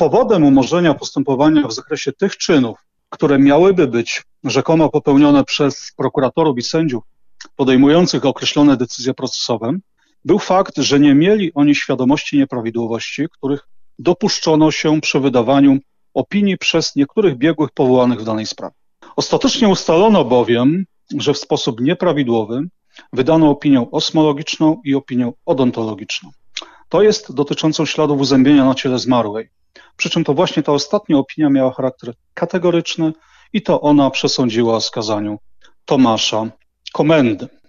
Powodem umorzenia postępowania w zakresie tych czynów, które miałyby być rzekomo popełnione przez prokuratorów i sędziów podejmujących określone decyzje procesowe, był fakt, że nie mieli oni świadomości nieprawidłowości, których dopuszczono się przy wydawaniu opinii przez niektórych biegłych powołanych w danej sprawie. Ostatecznie ustalono bowiem, że w sposób nieprawidłowy wydano opinię osmologiczną i opinię odontologiczną. To jest dotyczącą śladów uzębienia na ciele zmarłej. Przy czym to właśnie ta ostatnia opinia miała charakter kategoryczny i to ona przesądziła o skazaniu Tomasza Komendy.